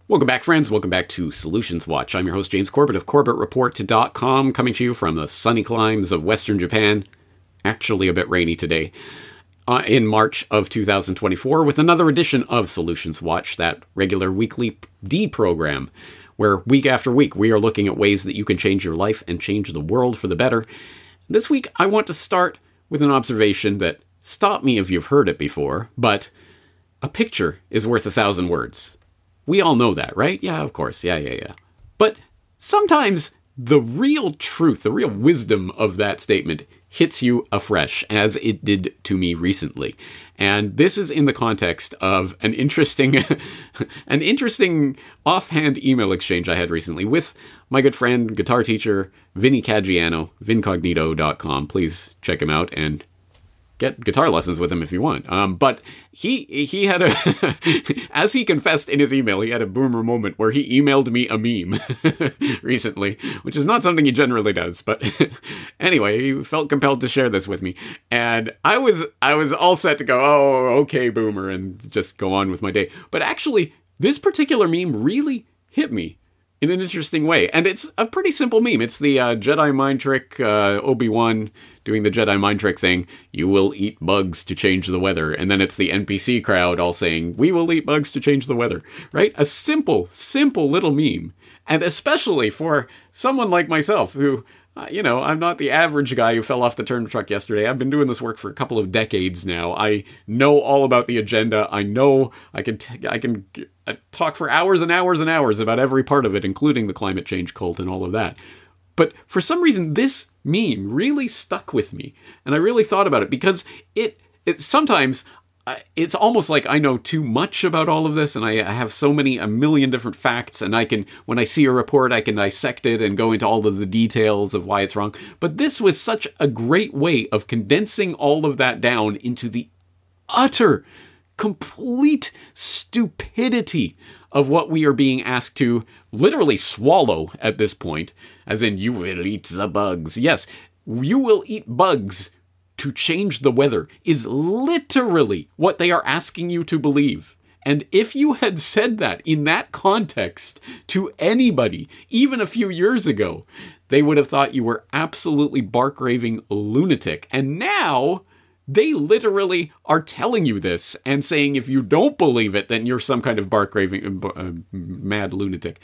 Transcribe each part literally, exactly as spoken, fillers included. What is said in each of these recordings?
Welcome back, friends. Welcome back to Solutions Watch. I'm your host, James Corbett of Corbett Report dot com, coming to you from the sunny climes of Western Japan. Actually a bit rainy today. Uh, in March of two thousand twenty-four, with another edition of Solutions Watch, that regular weekly D program, where week after week we are looking at ways that you can change your life and change the world for the better. This week, I want to start with an observation that, stop me if you've heard it before, but a picture is worth a thousand words. We all know that, right? Yeah, of course. Yeah, yeah, yeah. But sometimes the real truth, the real wisdom of that statement hits you afresh, as it did to me recently. And this is in the context of an interesting, an interesting offhand email exchange I had recently with my good friend, guitar teacher, Vinny Caggiano, vincognito dot com. Please check him out and get guitar lessons with him if you want. Um, but he he had a, as he confessed in his email, he had a boomer moment where he emailed me a meme recently, which is not something he generally does. But anyway, he felt compelled to share this with me. And I was I was all set to go, oh, okay, boomer, and just go on with my day. But actually, this particular meme really hit me in an interesting way. And it's a pretty simple meme. It's the uh, Jedi mind trick, uh, Obi-Wan doing the Jedi mind trick thing. You will eat bugs to change the weather. And then it's the N P C crowd all saying, we will eat bugs to change the weather. Right? A simple, simple little meme. And especially for someone like myself who, uh, you know, I'm not the average guy who fell off the turnip truck yesterday. I've been doing this work for a couple of decades now. I know all about the agenda. I know I can, t- I can uh, talk for hours and hours and hours about every part of it, including the climate change cult and all of that. But for some reason, this meme really stuck with me. And I really thought about it because it, it sometimes uh, it's almost like I know too much about all of this. And I, I have so many, a million different facts. And I can, when I see a report, I can dissect it and go into all of the details of why it's wrong. But this was such a great way of condensing all of that down into the utter, complete stupidity of what we are being asked to literally swallow at this point, as in, you will eat the bugs. Yes, you will eat bugs to change the weather is literally what they are asking you to believe. And if you had said that in that context to anybody, even a few years ago, they would have thought you were absolutely bark-raving lunatic. And now they literally are telling you this and saying if you don't believe it, then you're some kind of bark-raving uh, mad lunatic.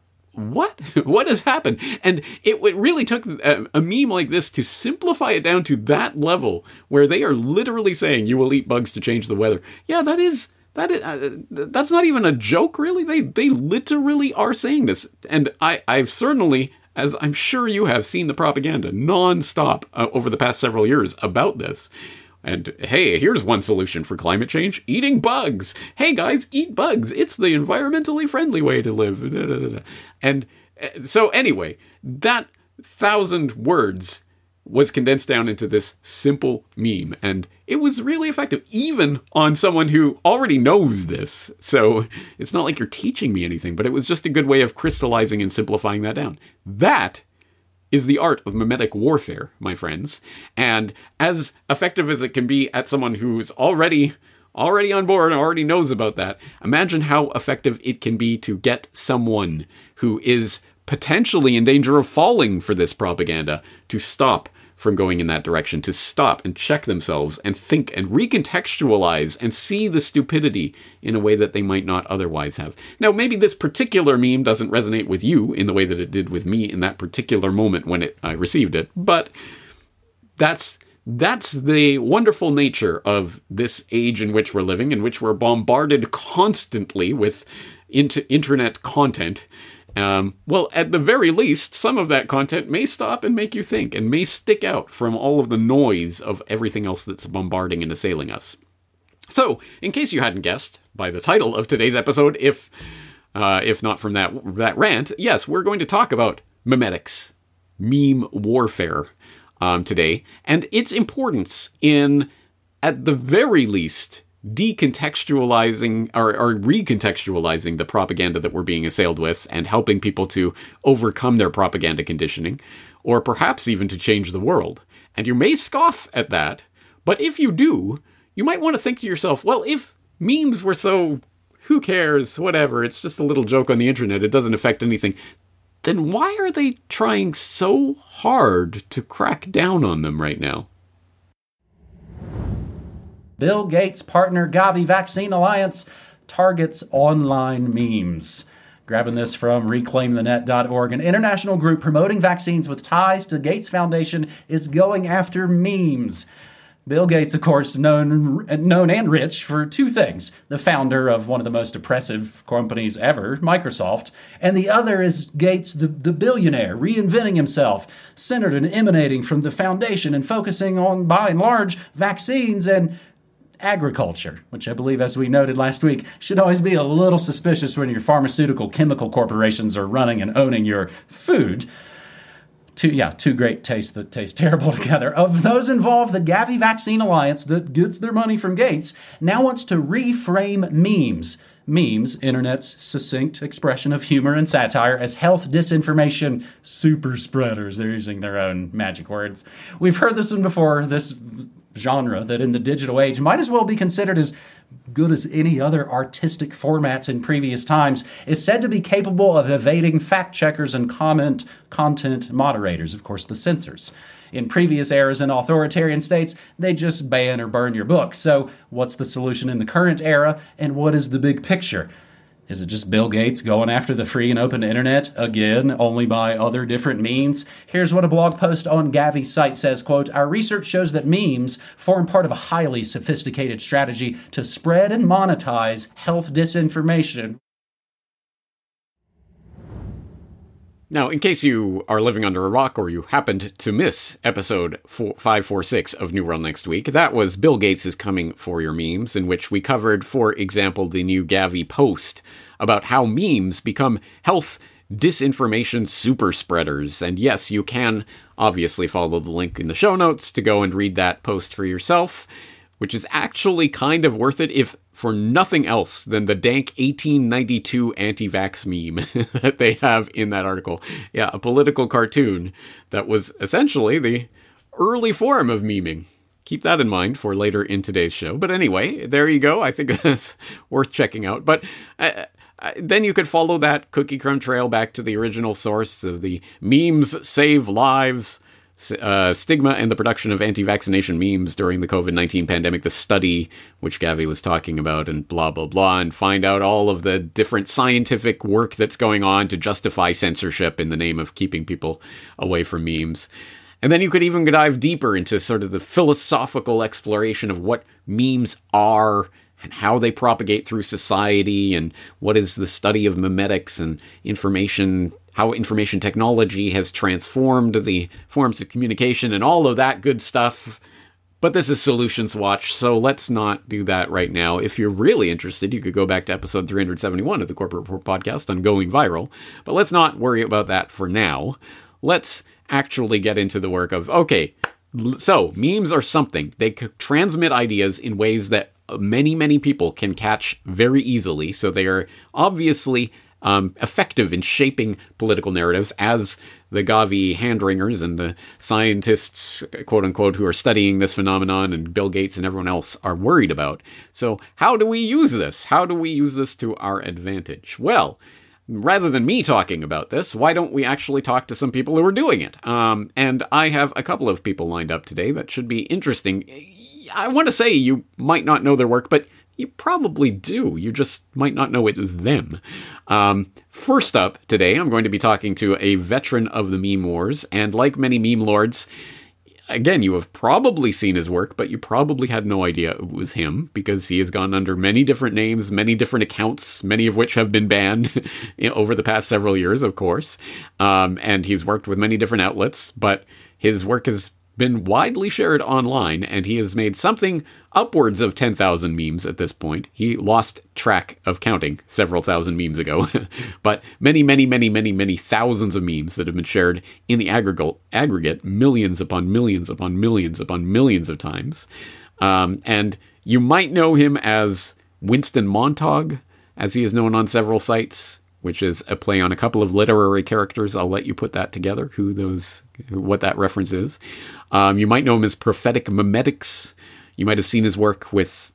What? What has happened? And it, it really took a, a meme like this to simplify it down to that level where they are literally saying you will eat bugs to change the weather. Yeah, that is... That is, uh, that's not even a joke, really. They they literally are saying this. And I, I've certainly, as I'm sure you have, seen the propaganda nonstop uh, over the past several years about this. And hey, here's one solution for climate change. Eating bugs. Hey guys, eat bugs. It's the environmentally friendly way to live. And so anyway, that thousand words was condensed down into this simple meme. And it was really effective, even on someone who already knows this. So it's not like you're teaching me anything, but it was just a good way of crystallizing and simplifying that down. That is the art of mimetic warfare, my friends. And as effective as it can be at someone who's already already on board and already knows about that, imagine how effective it can be to get someone who is potentially in danger of falling for this propaganda to stop from going in that direction, to stop and check themselves and think and recontextualize and see the stupidity in a way that they might not otherwise have. Now, maybe this particular meme doesn't resonate with you in the way that it did with me in that particular moment when it, I received it, but that's that's the wonderful nature of this age in which we're living, in which we're bombarded constantly with inter- internet content. Um, well, at the very least, some of that content may stop and make you think and may stick out from all of the noise of everything else that's bombarding and assailing us. So, in case you hadn't guessed by the title of today's episode, if uh, if not from that that rant, yes, we're going to talk about memetics, meme warfare um, today, and its importance in, at the very least, decontextualizing or, or recontextualizing the propaganda that we're being assailed with and helping people to overcome their propaganda conditioning, or perhaps even to change the world. And you may scoff at that, but if you do, you might want to think to yourself, well, if memes were so who cares, whatever, it's just a little joke on the internet, it doesn't affect anything, then why are they trying so hard to crack down on them right now? Bill Gates' partner Gavi Vaccine Alliance targets online memes. Grabbing this from reclaim the net dot org, an international group promoting vaccines with ties to Gates Foundation is going after memes. Bill Gates, of course, known known and rich for two things. The founder of one of the most oppressive companies ever, Microsoft, and the other is Gates, the, the billionaire, reinventing himself, centered and emanating from the foundation and focusing on, by and large, vaccines and agriculture, which I believe, as we noted last week, should always be a little suspicious when your pharmaceutical chemical corporations are running and owning your food. Two, yeah, two great tastes that taste terrible together. Of those involved, the Gavi Vaccine Alliance, that gets their money from Gates, now wants to reframe memes. Memes, internet's succinct expression of humor and satire, as health disinformation super spreaders. They're using their own magic words. We've heard this one before, this genre that in the digital age might as well be considered as good as any other artistic formats in previous times, is said to be capable of evading fact checkers and comment content moderators, of course, the censors. In previous eras in authoritarian states, they just ban or burn your book. So what's the solution in the current era, and what is the big picture? Is it just Bill Gates going after the free and open internet, again, only by other different means? Here's what a blog post on Gavi's site says, quote, "Our research shows that memes form part of a highly sophisticated strategy to spread and monetize health disinformation." Now, in case you are living under a rock or you happened to miss episode five forty-six of New World Next Week, that was Bill Gates' Coming for Your Memes, in which we covered, for example, the new Gavi post about how memes become health disinformation super spreaders. And yes, you can obviously follow the link in the show notes to go and read that post for yourself, which is actually kind of worth it, if for nothing else than the dank eighteen ninety-two anti-vax meme that they have in that article. Yeah, a political cartoon that was essentially the early form of memeing. Keep that in mind for later in today's show. But anyway, there you go. I think that's worth checking out. But uh, uh, then you could follow that cookie crumb trail back to the original source of the memes save lives, Uh, stigma and the production of anti-vaccination memes during the covid nineteen pandemic, the study which Gavi was talking about, and blah, blah, blah, and find out all of the different scientific work that's going on to justify censorship in the name of keeping people away from memes. And then you could even dive deeper into sort of the philosophical exploration of what memes are and how they propagate through society, and what is the study of memetics and information, how information technology has transformed the forms of communication and all of that good stuff. But this is Solutions Watch, so let's not do that right now. If you're really interested, you could go back to episode three seventy-one of the Corporate Report podcast on going viral. But let's not worry about that for now. Let's actually get into the work of, okay, so memes are something. They could transmit ideas in ways that many, many people can catch very easily. So they are obviously Um, effective in shaping political narratives, as the Gavi hand-wringers and the scientists, quote-unquote, who are studying this phenomenon, and Bill Gates and everyone else are worried about. So how do we use this? How do we use this to our advantage? Well, rather than me talking about this, why don't we actually talk to some people who are doing it? Um, and I have a couple of people lined up today that should be interesting. I want to say you might not know their work, but you probably do. You just might not know it was them. Um, first up today, I'm going to be talking to a veteran of the meme wars, and like many meme lords, again, you have probably seen his work, but you probably had no idea it was him, because he has gone under many different names, many different accounts, many of which have been banned over the past several years, of course. Um, and he's worked with many different outlets, but his work has been widely shared online, and he has made something upwards of ten thousand memes at this point. He lost track of counting several thousand memes ago, but many, many, many, many, many thousands of memes that have been shared in the aggregate, aggregate millions upon millions upon millions upon millions of times. Um, and you might know him as Winston Montauk, as he is known on several sites, which is a play on a couple of literary characters. I'll let you put that together, who those, what that reference is. Um, you might know him as Prophetic Memetics. You might have seen his work with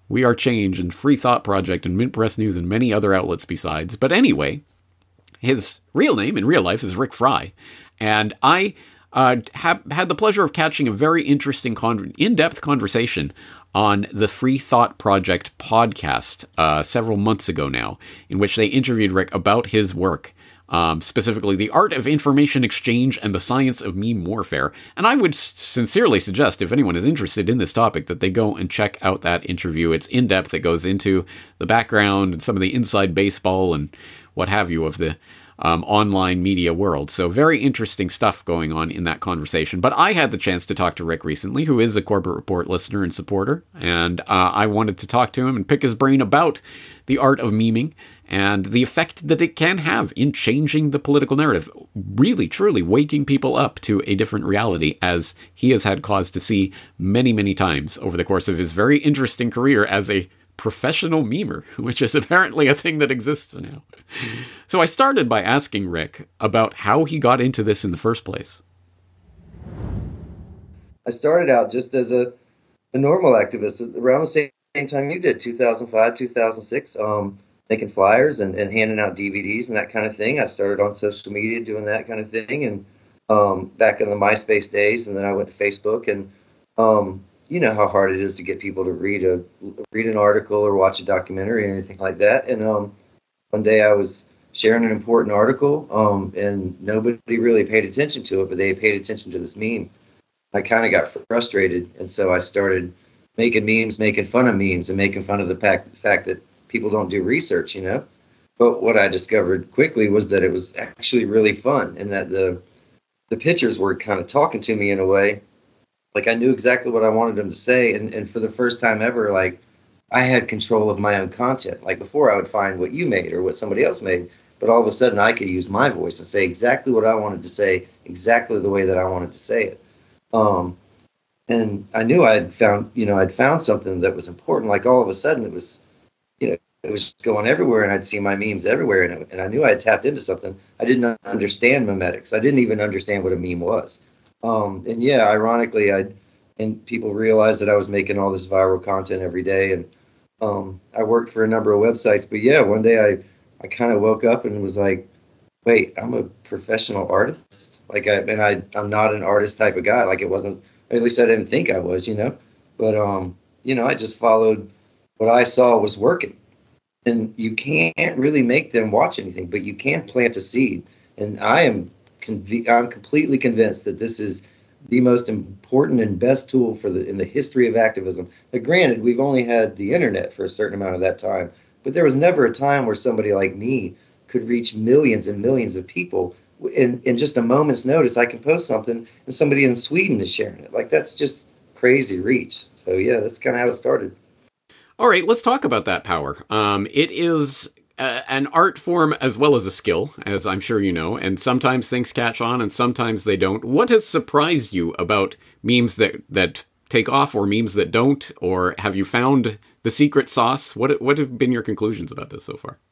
We Are Change and Free Thought Project and Mint Press News and many other outlets besides. But anyway, his real name in real life is Rick Fry. And I uh, have had the pleasure of catching a very interesting, con- in-depth conversation on the Free Thought Project podcast uh, several months ago now, in which they interviewed Rick about his work. Um, specifically, the art of information exchange and the science of meme warfare. And I would s- sincerely suggest, if anyone is interested in this topic, that they go and check out that interview. It's in-depth. It goes into the background and some of the inside baseball and what have you of the um, online media world. So very interesting stuff going on in that conversation. But I had the chance to talk to Rick recently, who is a Corbett Report listener and supporter. And uh, I wanted to talk to him and pick his brain about the art of meming and the effect that it can have in changing the political narrative, really, truly waking people up to a different reality, as he has had cause to see many, many times over the course of his very interesting career as a professional memer, which is apparently a thing that exists now. So I started by asking Rick about how he got into this in the first place. I started out just as a, a normal activist around the same, same time you did, two thousand five, two thousand six. Um, making flyers and, and handing out D V Ds and that kind of thing. I started on social media doing that kind of thing, and um, back in the MySpace days, and then I went to Facebook, and um, you know how hard it is to get people to read a read an article or watch a documentary or anything like that. And um, one day I was sharing an important article, um, and nobody really paid attention to it, but they paid attention to this meme. I kind of got frustrated, and so I started making memes, making fun of memes, and making fun of the fact, the fact that people don't do research, you know. But what I discovered quickly was that it was actually really fun, and that the the pictures were kind of talking to me in a way. Like I knew exactly what I wanted them to say, and, and for the first time ever, like I had control of my own content. Like before I would find what you made or what somebody else made, but all of a sudden I could use my voice and say exactly what I wanted to say, exactly the way that I wanted to say it. Um, and I knew I'd found, you know, I'd found something that was important. Like all of a sudden it was, you know, it was going everywhere, and I'd see my memes everywhere, and, it, and I knew I had tapped into something. I didn't understand memetics. I didn't even understand what a meme was. Um, and yeah, ironically, I and people realized that I was making all this viral content every day, and um, I worked for a number of websites. But yeah, one day I, I kind of woke up and was like, wait, I'm a professional artist. Like, I, and I, I'm not an artist type of guy. Like, it wasn't, at least I didn't think I was, you know. But um, you know, I just followed what I saw was working. And you can't really make them watch anything, but you can plant a seed. And I am conv- I'm completely convinced that this is the most important and best tool for the in the history of activism. But granted, we've only had the internet for a certain amount of that time, but there was never a time where somebody like me could reach millions and millions of people in, in just a moment's notice. I can post something and somebody in Sweden is sharing it. Like, that's just crazy reach. So yeah, that's kind of how it started. All right, let's talk about that power. Um, it is uh, an art form as well as a skill, as I'm sure you know, and sometimes things catch on and sometimes they don't. What has surprised you about memes that, that take off or memes that don't? Or have you found the secret sauce? What what have been your conclusions about this so far?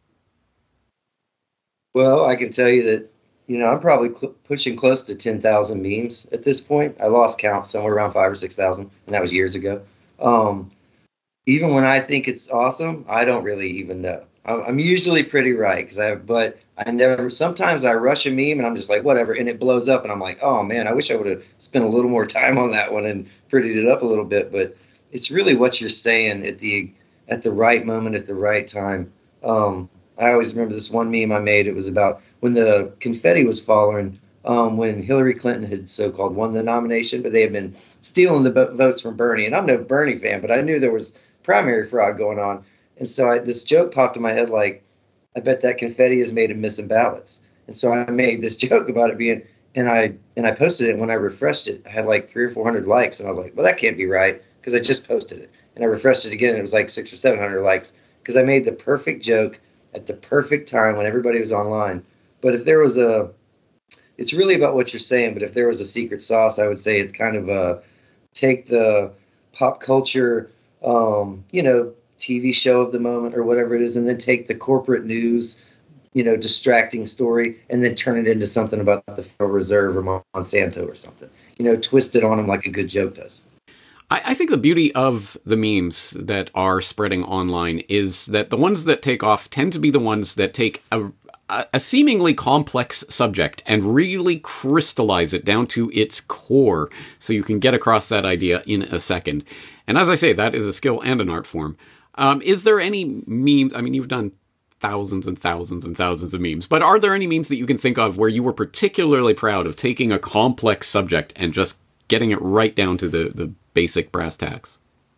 Well, I can tell you that, you know, I'm probably cl- pushing close to ten thousand memes at this point. I lost count, somewhere around five or six thousand, and that was years ago. Um, Even when I think it's awesome, I don't really even know. I'm, I'm usually pretty right, because I, but I never. Sometimes I rush a meme and I'm just like, whatever, and it blows up, and I'm like, oh man, I wish I would have spent a little more time on that one and prettied it up a little bit. But it's really what you're saying at the at the right moment at the right time. Um, I always remember this one meme I made. It was about when the confetti was falling, um, when Hillary Clinton had so-called won the nomination, but they had been stealing the votes from Bernie. And I'm no Bernie fan, but I knew there was primary fraud going on. And so I, this joke popped in my head, like, I bet that confetti is made of missing ballots. And so I made this joke about it being, and I and I posted it. And when I refreshed it, I had like three or four hundred likes. And I was like, well, that can't be right, because I just posted it. And I refreshed it again, and it was like six or seven hundred likes, because I made the perfect joke at the perfect time when everybody was online. But if there was a, it's really about what you're saying. But if there was a secret sauce, I would say it's kind of a take the pop culture, um, you know, T V show of the moment or whatever it is, and then take the corporate news, you know, distracting story, and then turn it into something about the Federal Reserve or Monsanto or something. You know, twist it on them like a good joke does. I, I think the beauty of the memes that are spreading online is that the ones that take off tend to be the ones that take a, a seemingly complex subject and really crystallize it down to its core so you can get across that idea in a second. And as I say, that is a skill and an art form. Um, is there any memes? I mean, you've done thousands and thousands and thousands of memes, but are there any memes that you can think of where you were particularly proud of taking a complex subject and just getting it right down to the, the basic brass tacks?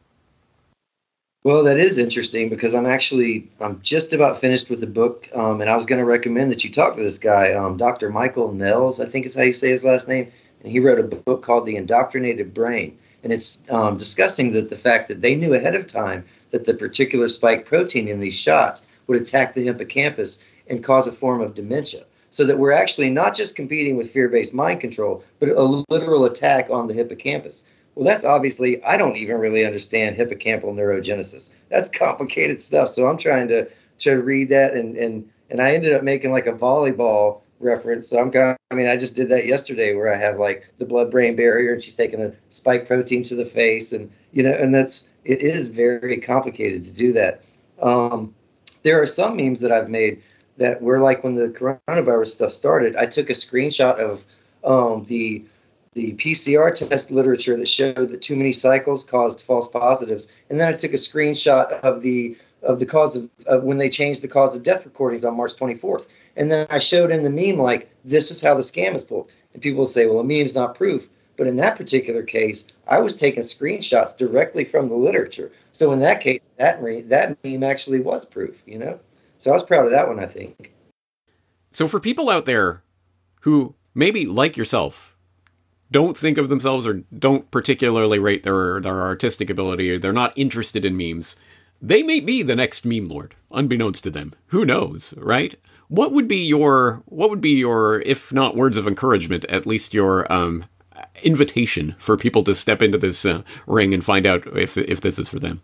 Well, that is interesting because I'm actually, I'm just about finished with the book, um, and I was going to recommend that you talk to this guy, um, Doctor Michael Nels, I think is how you say his last name, and he wrote a book called The Indoctrinated Brain, and it's um, discussing that the fact that they knew ahead of time that the particular spike protein in these shots would attack the hippocampus and cause a form of dementia. So that we're actually not just competing with fear-based mind control, but a literal attack on the hippocampus. Well, that's obviously, I don't even really understand hippocampal neurogenesis. That's complicated stuff. So I'm trying to, to read that, and, and, and I ended up making like a volleyball reference. So I'm kind of, I mean, I just did that yesterday where I have like the blood-brain barrier and she's taking a spike protein to the face. And, you know, and that's, it is very complicated to do that. Um, there are some memes that I've made that were like when the coronavirus stuff started, I took a screenshot of um, the the P C R test literature that showed that too many cycles caused false positives, and then I took a screenshot of the of the cause of, of when they changed the cause of death recordings on March twenty-fourth, and then I showed in the meme like this is how the scam is pulled, and people will say, well, a meme's not proof, but in that particular case, I was taking screenshots directly from the literature, so in that case, that re- that meme actually was proof, you know. So I was proud of that one, I think. So for people out there who maybe, like yourself, don't think of themselves or don't particularly rate their their artistic ability, or they're not interested in memes, they may be the next meme lord, unbeknownst to them. Who knows, right? What would be your, what would be your, if not words of encouragement, at least your um, invitation for people to step into this uh, ring and find out if if this is for them?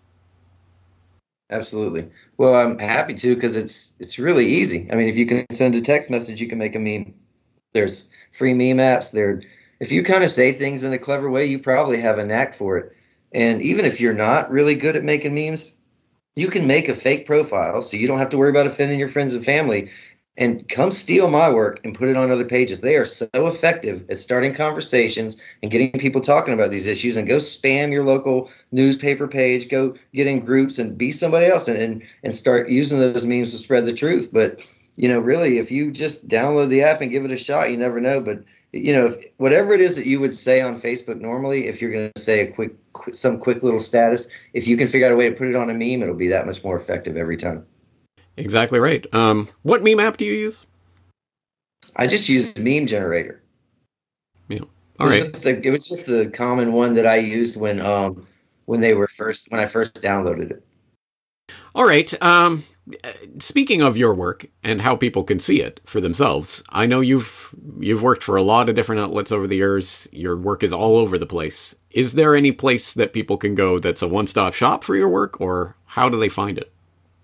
Absolutely. Well, I'm happy to because it's it's really easy. I mean, if you can send a text message, you can make a meme. There's free meme apps. There, if you kind of say things in a clever way, you probably have a knack for it. And even if you're not really good at making memes, you can make a fake profile so you don't have to worry about offending your friends and family. And come steal my work and put it on other pages. They are so effective at starting conversations and getting people talking about these issues. And go spam your local newspaper page. Go get in groups and be somebody else and, and, and start using those memes to spread the truth. But, you know, really, if you just download the app and give it a shot, you never know. But, you know, if, whatever it is that you would say on Facebook normally, if you're going to say a quick, quick, some quick little status, if you can figure out a way to put it on a meme, it'll be that much more effective every time. Exactly right. Um, what meme app do you use? I just used Meme Generator. Yeah. All right. It was just the, it was just the common one that I used when um when they were first when I first downloaded it. All right. Um, speaking of your work and how people can see it for themselves, I know you've you've worked for a lot of different outlets over the years. Your work is all over the place. Is there any place that people can go that's a one-stop shop for your work, or how do they find it?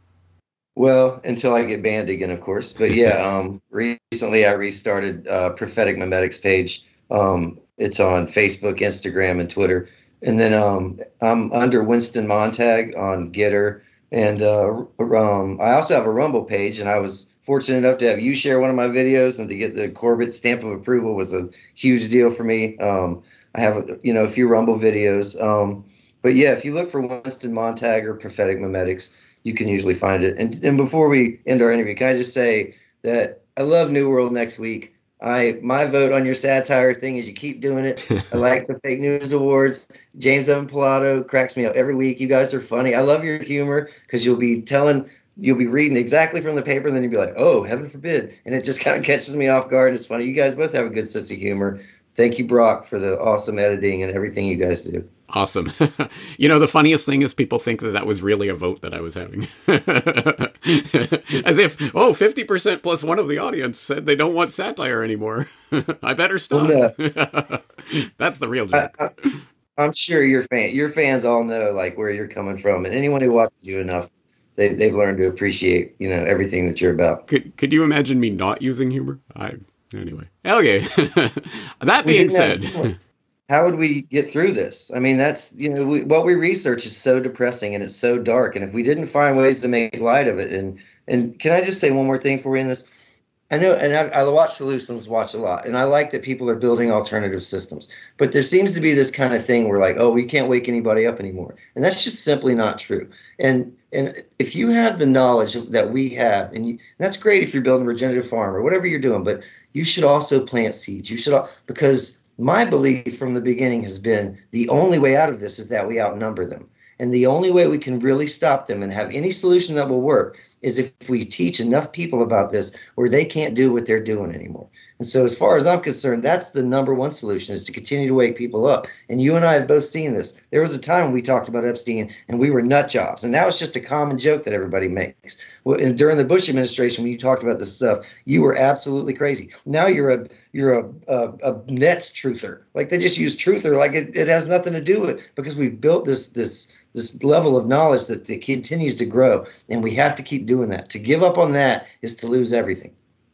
Well, until I get banned again, of course. But yeah, um, recently I restarted uh, Prophetic Memetics page. Um, it's on Facebook, Instagram, and Twitter. And then um, I'm under Winston Montag on Getter. And uh, um, I also have a Rumble page, and I was fortunate enough to have you share one of my videos, and to get the Corbett stamp of approval was a huge deal for me. Um, I have, you know, a few Rumble videos. Um, but yeah, if you look for Winston Montag or Prophetic Memetics, you can usually find it. And, and before we end our interview, can I just say that I love New World Next Week. I my vote on your satire thing is you keep doing it. I like the Fake News Awards. James Evan Pilato cracks me up every week. You guys are funny. I love your humor because you'll be telling, you'll be reading exactly from the paper, and then you'll be like, oh, heaven forbid. And it just kind of catches me off guard. It's funny. You guys both have a good sense of humor. Thank you, Brock, for the awesome editing and everything you guys do. Awesome. You know, the funniest thing is people think that that was really a vote that I was having. As if, oh, fifty percent plus one of the audience said they don't want satire anymore. I better stop. Well, no. That's the real joke. I, I, I'm sure your fan, your fans all know like where you're coming from, and anyone who watches you enough, they, they've learned to appreciate, you know, everything that you're about. Could Could you imagine me not using humor? I Anyway, okay. That being said, how would we get through this? I mean, that's, you know, we, what we research is so depressing and it's so dark. And if we didn't find ways to make light of it, and and can I just say one more thing for you in this? I know, and I, I watch Solutions Watch a lot, and I like that people are building alternative systems. But there seems to be this kind of thing where, like, oh, we can't wake anybody up anymore, and that's just simply not true. And and if you have the knowledge that we have, and, you, and that's great if you're building a regenerative farm or whatever you're doing, but you should also plant seeds. You should, because my belief from the beginning has been the only way out of this is that we outnumber them, and the only way we can really stop them and have any solution that will work is if we teach enough people about this where they can't do what they're doing anymore. And so as far as I'm concerned, that's the number one solution, is to continue to wake people up. And you and I have both seen this. There was a time when we talked about Epstein and we were nut jobs. And now it's just a common joke that everybody makes. Well, and during the Bush administration, when you talked about this stuff, you were absolutely crazy. Now you're a you're a, a, a Nets truther. Like, they just use truther like it, it has nothing to do with it, because we've built this this this level of knowledge that, that continues to grow, and we have to keep doing that. To give up on that is to lose everything.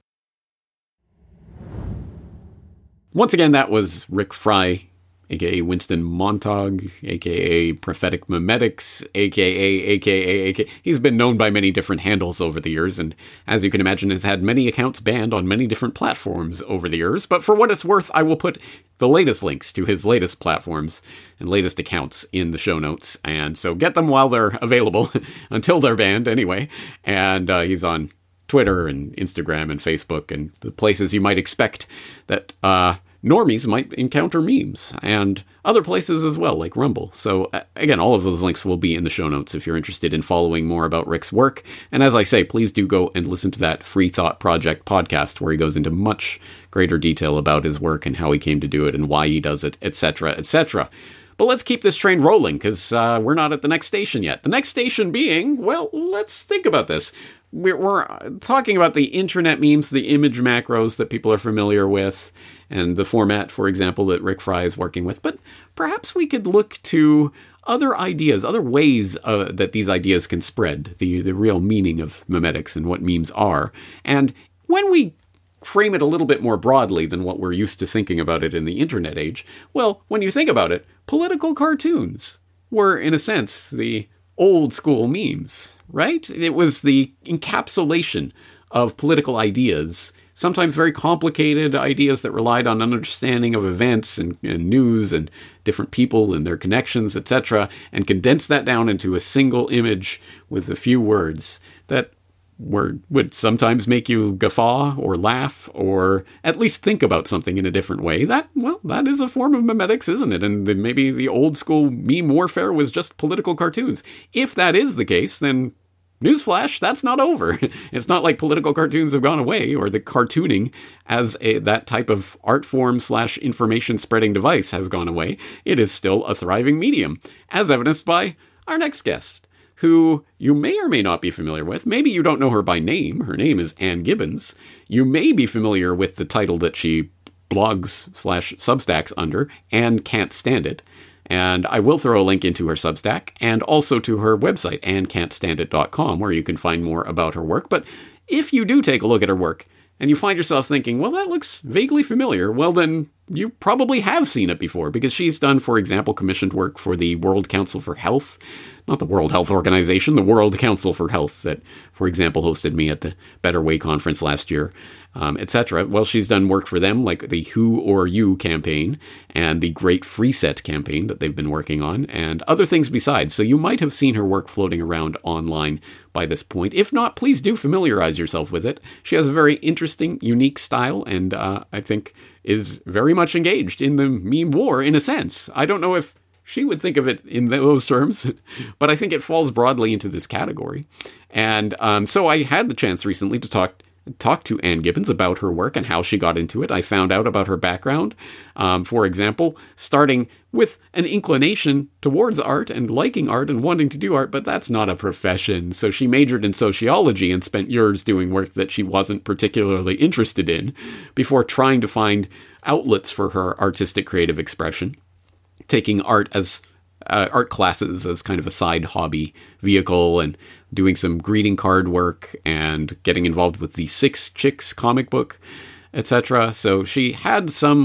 Once again, that was Rick Fry, a k a. Winston Montague, a k a. Prophetic Memetics, a k a. a k a. a k a. He's been known by many different handles over the years, and as you can imagine, has had many accounts banned on many different platforms over the years. But for what it's worth, I will put the latest links to his latest platforms and latest accounts in the show notes. And so get them while they're available, until they're banned anyway. And uh, he's on Twitter and Instagram and Facebook and the places you might expect that uh, normies might encounter memes, and other places as well, like Rumble. So uh, again, all of those links will be in the show notes if you're interested in following more about Rick's work. And as I say, please do go and listen to that Free Thought Project podcast, where he goes into much greater detail about his work and how he came to do it and why he does it, et cetera, et cetera. But let's keep this train rolling, because uh, we're not at the next station yet. The next station being, well, let's think about this. We're, we're talking about the internet memes, the image macros that people are familiar with, and the format, for example, that Rick Fry is working with. But perhaps we could look to other ideas, other ways uh, that these ideas can spread, the, the real meaning of memetics and what memes are. And when we frame it a little bit more broadly than what we're used to thinking about it in the internet age, well, when you think about it, political cartoons were, in a sense, the old school memes, right? It was the encapsulation of political ideas, sometimes very complicated ideas that relied on understanding of events and, and news and different people and their connections, et cetera, and condensed that down into a single image with a few words that were would sometimes make you guffaw or laugh or at least think about something in a different way. That, well, that is a form of memetics, isn't it? And the, maybe the old school meme warfare was just political cartoons. If that is the case, then newsflash, that's not over. It's not like political cartoons have gone away, or the cartooning as a, that type of art form slash information spreading device has gone away. It is still a thriving medium, as evidenced by our next guest, who you may or may not be familiar with. Maybe you don't know her by name. Her name is Ann Gibbons. You may be familiar with the title that she blogs slash substacks under, Ann Can't Stand It. And I will throw a link into her Substack and also to her website, ann can't stand it dot com, where you can find more about her work. But if you do take a look at her work and you find yourself thinking, well, that looks vaguely familiar, well, then you probably have seen it before, because she's done, for example, commissioned work for the World Council for Health. Not the World Health Organization, the World Council for Health that, for example, hosted me at the Better Way conference last year, um, et cetera. Well, she's done work for them, like the Who or You campaign and the Great Reset campaign that they've been working on, and other things besides. So you might have seen her work floating around online by this point. If not, please do familiarize yourself with it. She has a very interesting, unique style, and uh, I think is very much engaged in the meme war, in a sense. I don't know if she would think of it in those terms, but I think it falls broadly into this category. And um, so I had the chance recently to talk talk to Ann Gibbons about her work and how she got into it. I found out about her background, um, for example, starting with an inclination towards art and liking art and wanting to do art, but that's not a profession. So she majored in sociology and spent years doing work that she wasn't particularly interested in before trying to find outlets for her artistic creative expression, taking art as uh, art classes as kind of a side hobby vehicle, and doing some greeting card work and getting involved with the Six Chicks comic book, et cetera. So she had some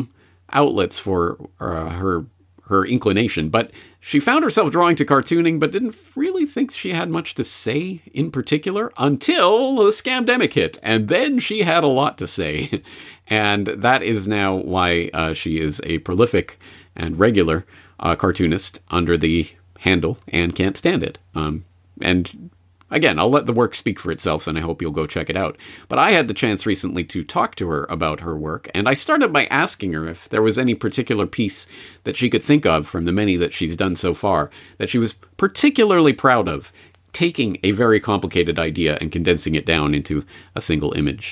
outlets for uh, her her inclination. But she found herself drawing to cartooning, but didn't really think she had much to say in particular until the scamdemic hit, and then she had a lot to say, and that is now why uh, she is a prolific and regular uh, cartoonist under the handle and Can't Stand It. Um, and again, I'll let the work speak for itself, and I hope you'll go check it out. But I had the chance recently to talk to her about her work, and I started by asking her if there was any particular piece that she could think of from the many that she's done so far that she was particularly proud of, taking a very complicated idea and condensing it down into a single image.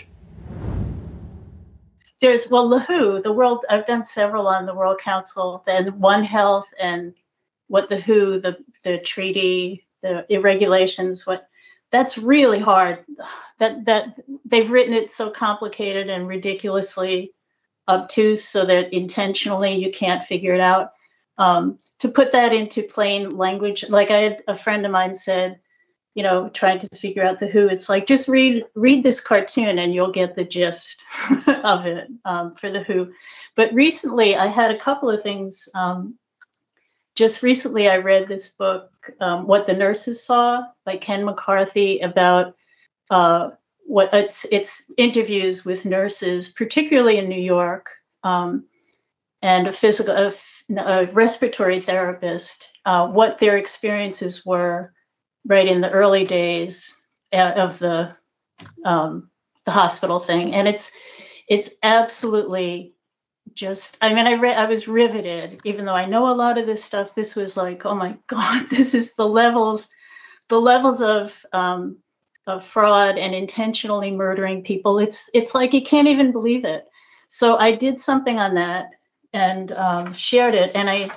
There's, well, the W H O, the World, I've done several on the World Council, then One Health, and what the W H O, the, the treaty, the regulations, what that's really hard. That that they've written it so complicated and ridiculously obtuse, so that intentionally you can't figure it out. Um, to put that into plain language, like I had a friend of mine said, you know, trying to figure out the W H O, it's like just read read this cartoon and you'll get the gist of it um, for the W H O. But recently, I had a couple of things. Um, Just recently, I read this book, um, What the Nurses Saw, by Ken McCarthy, about uh, what it's it's interviews with nurses, particularly in New York, um, and a physical, a, a respiratory therapist, uh, what their experiences were right in the early days of the um, the hospital thing, and it's it's absolutely. Just, I mean, I read, I was riveted, even though I know a lot of this stuff. This was like, oh my God, this is the levels, the levels of um, of fraud and intentionally murdering people. It's it's like you can't even believe it. So I did something on that and um, shared it, and I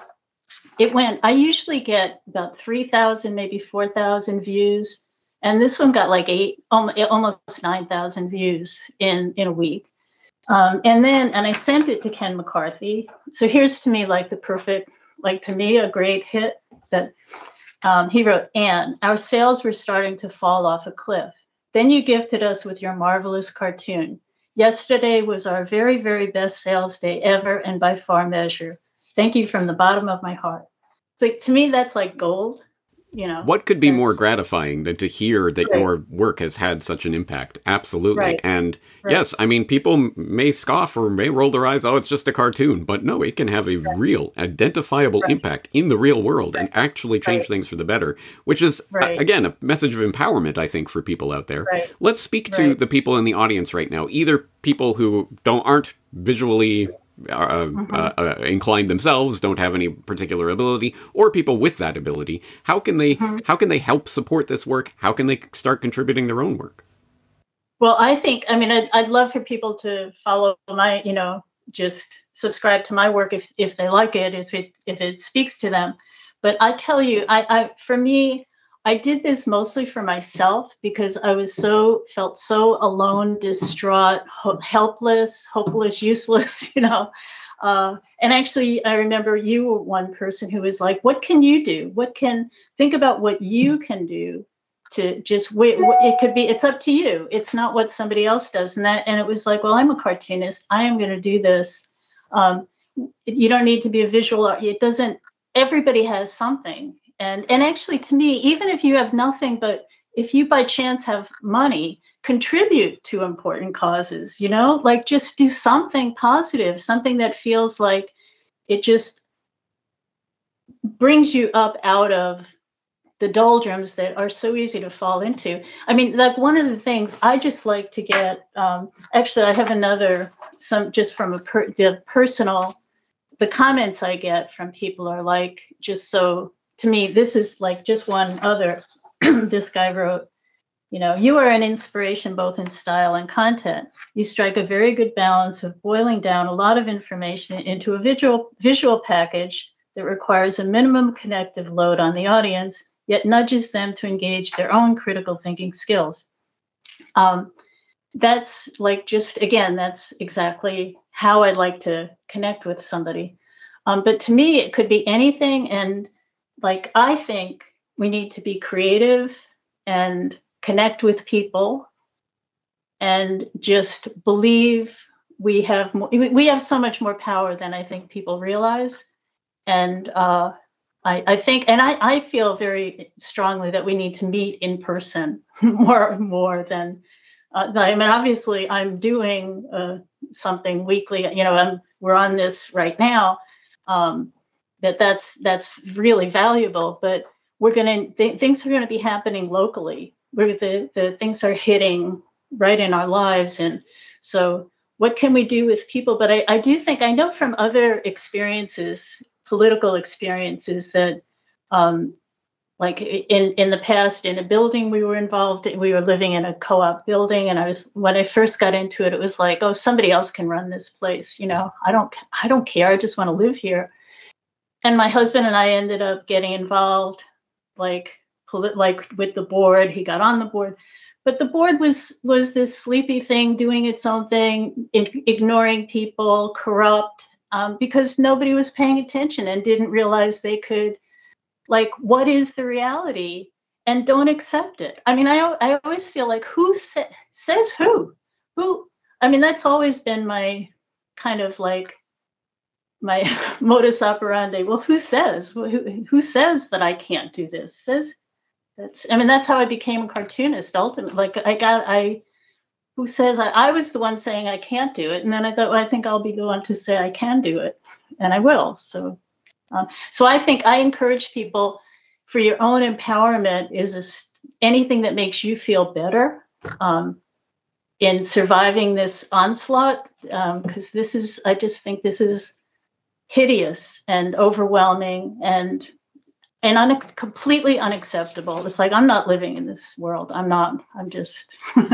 it went. I usually get about three thousand, maybe four thousand views, and this one got like eight, almost nine thousand views in in a week. Um, and then, and I sent it to Ken McCarthy. So here's to me like the perfect, like to me, a great hit that um, he wrote, Anne, our sales were starting to fall off a cliff. Then you gifted us with your marvelous cartoon. Yesterday was our very, very best sales day ever and by far measure. Thank you from the bottom of my heart. It's like, to me, that's like gold. You know, what could be more gratifying than to hear that right. your work has had such an impact? Absolutely. Right. And right. yes, I mean, people may scoff or may roll their eyes. Oh, it's just a cartoon. But no, it can have a right. real identifiable right. impact in the real world right. and actually change right. things for the better, which is, right. uh, again, a message of empowerment, I think, for people out there. Right. Let's speak to right. the people in the audience right now, either people who don't aren't visually Uh, mm-hmm. uh, uh, inclined themselves, don't have any particular ability, or people with that ability. How can they mm-hmm. how can they help support this work? How can they start contributing their own work? Well, I think, I mean, I'd, I'd love for people to follow my, you know, just subscribe to my work if if they like it, if it if it speaks to them. But I tell you, I, I for me, I did this mostly for myself because I was so felt so alone, distraught, ho- helpless, hopeless, useless, you know. Uh, and actually, I remember you were one person who was like, "What can you do? What can think about what you can do to just wait? It could be. It's up to you. It's not what somebody else does." And that, and it was like, "Well, I'm a cartoonist. I am going to do this. Um, you don't need to be a visual art. It doesn't. Everybody has something." And and actually, to me, even if you have nothing, but if you by chance have money, contribute to important causes, you know, like just do something positive, something that feels like it just brings you up out of the doldrums that are so easy to fall into. I mean, like one of the things I just like to get, um, actually, I have another, some just from a per, the personal, the comments I get from people are like, just so, to me, this is like just one other, this guy wrote, you know, you are an inspiration both in style and content. You strike a very good balance of boiling down a lot of information into a visual visual package that requires a minimum connective load on the audience, yet nudges them to engage their own critical thinking skills. Um, that's like just, again, that's exactly how I'd like to connect with somebody. Um, but to me, it could be anything. And like, I think we need to be creative and connect with people and just believe we have more, we have so much more power than I think people realize. And uh, I, I think, and I, I feel very strongly that we need to meet in person more more than, uh, I mean, obviously I'm doing uh, something weekly, you know, I'm, we're on this right now, um, that that's, that's really valuable, but we're going to, th- things are going to be happening locally, where the, the things are hitting right in our lives. And so what can we do with people? But I, I do think, I know from other experiences, political experiences, that um, like in, in the past, in a building we were involved in, we were living in a co-op building. And I was, when I first got into it, it was like, oh, somebody else can run this place. You know, I don't, I don't care. I just want to live here. And my husband and I ended up getting involved, like, like with the board. He got on the board, but the board was, was this sleepy thing, doing its own thing, ignoring people, corrupt, um, because nobody was paying attention and didn't realize they could, like, what is the reality, and don't accept it. I mean, I, I always feel like, who sa- says who, who, I mean, that's always been my kind of like my modus operandi. Well, who says, who, who says that I can't do this? Says that's, I mean, that's how I became a cartoonist ultimately. Like I got, I, who says I, I was the one saying I can't do it. And then I thought, well, I think I'll be the one to say I can do it, and I will. So, um, so I think I encourage people, for your own empowerment is a, anything that makes you feel better um, in surviving this onslaught. Um, because this is, I just think this is hideous and overwhelming and and unex- completely unacceptable. It's like, I'm not living in this world. I'm not. I'm just.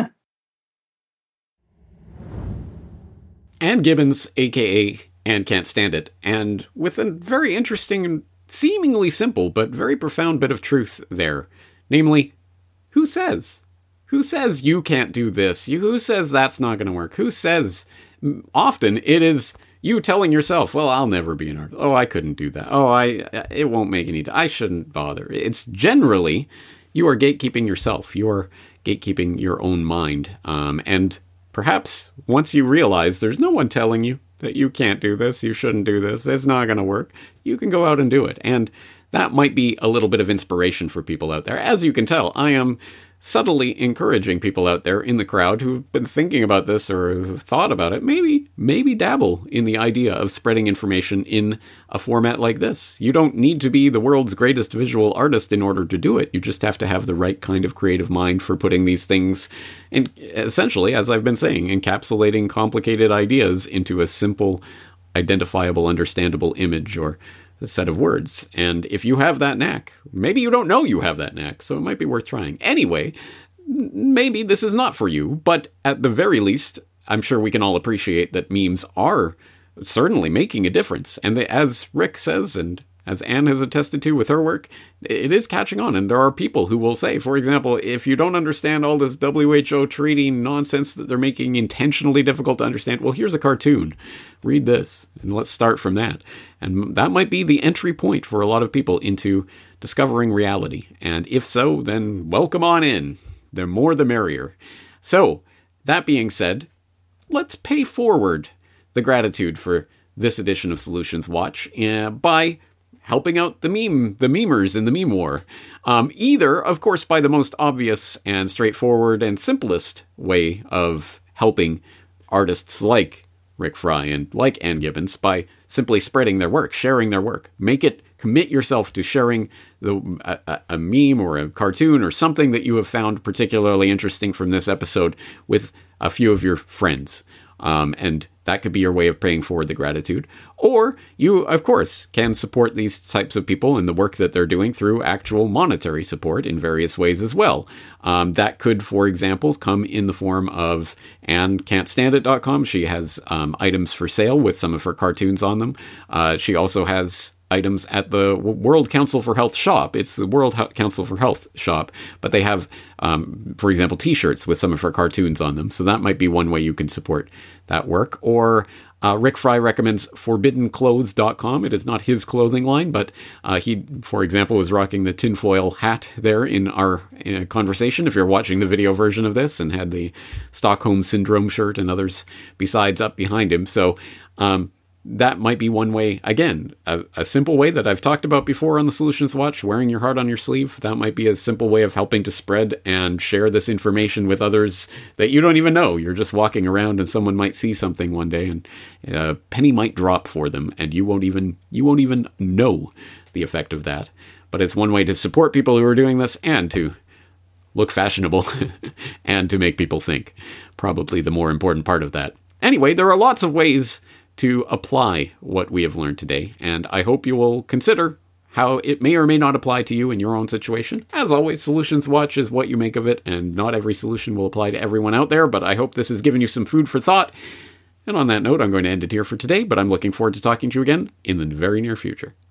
Ann Gibbons, a k a. Ann Can't Stand It, and with a very interesting and seemingly simple but very profound bit of truth there. Namely, who says? Who says you can't do this? You, who says that's not going to work? Who says? Often it is you telling yourself, well, I'll never be an artist. Oh, I couldn't do that. Oh, I it won't make any, I shouldn't bother. It's generally, you are gatekeeping yourself. You are gatekeeping your own mind. Um, and perhaps once you realize there's no one telling you that you can't do this, you shouldn't do this, it's not going to work, you can go out and do it. And that might be a little bit of inspiration for people out there. As you can tell, I am subtly encouraging people out there in the crowd who've been thinking about this or who've thought about it, maybe maybe dabble in the idea of spreading information in a format like this. You don't need to be the world's greatest visual artist in order to do it. You just have to have the right kind of creative mind for putting these things, in, essentially, as I've been saying, encapsulating complicated ideas into a simple, identifiable, understandable image or a set of words. And if you have that knack, maybe you don't know you have that knack, so it might be worth trying. Anyway, maybe this is not for you, but at the very least, I'm sure we can all appreciate that memes are certainly making a difference. And they, as Rick says, and as Ann has attested to with her work, it is catching on. And there are people who will say, for example, if you don't understand all this W H O treaty nonsense that they're making intentionally difficult to understand, well, here's a cartoon. Read this, and let's start from that. And that might be the entry point for a lot of people into discovering reality. And if so, then welcome on in. The more the merrier. So, that being said, let's pay forward the gratitude for this edition of Solutions Watch uh, by helping out the meme, the memers in the meme war. Um, either, of course, by the most obvious and straightforward and simplest way of helping artists like Rick Fry and like Ann Gibbons by simply spreading their work, sharing their work. Make it, commit yourself to sharing the, a, a meme or a cartoon or something that you have found particularly interesting from this episode with a few of your friends. Um, and that could be your way of paying forward the gratitude. Or you, of course, can support these types of people and the work that they're doing through actual monetary support in various ways as well. Um, that could, for example, come in the form of Ann Can't Stand It dot com. She has um, items for sale with some of her cartoons on them. Uh, she also has items at the World Council for Health shop. It's the World Council for Health shop, but they have, um, for example, t-shirts with some of her cartoons on them. So that might be one way you can support that work. Or Uh, Rick Fry recommends forbidden clothes dot com. It is not his clothing line, but uh, he, for example, was rocking the tinfoil hat there in our uh, conversation, if you're watching the video version of this, and had the Stockholm Syndrome shirt and others besides up behind him. So um, that might be one way, again, a, a simple way that I've talked about before on the Solutions Watch, wearing your heart on your sleeve. That might be a simple way of helping to spread and share this information with others that you don't even know. You're just walking around and someone might see something one day and a penny might drop for them and you won't even, you won't even know the effect of that. But it's one way to support people who are doing this and to look fashionable and to make people think. Probably the more important part of that. Anyway, there are lots of ways to apply what we have learned today, and I hope you will consider how it may or may not apply to you in your own situation. As always, Solutions Watch is what you make of it, and not every solution will apply to everyone out there, but I hope this has given you some food for thought. And on that note, I'm going to end it here for today, but I'm looking forward to talking to you again in the very near future.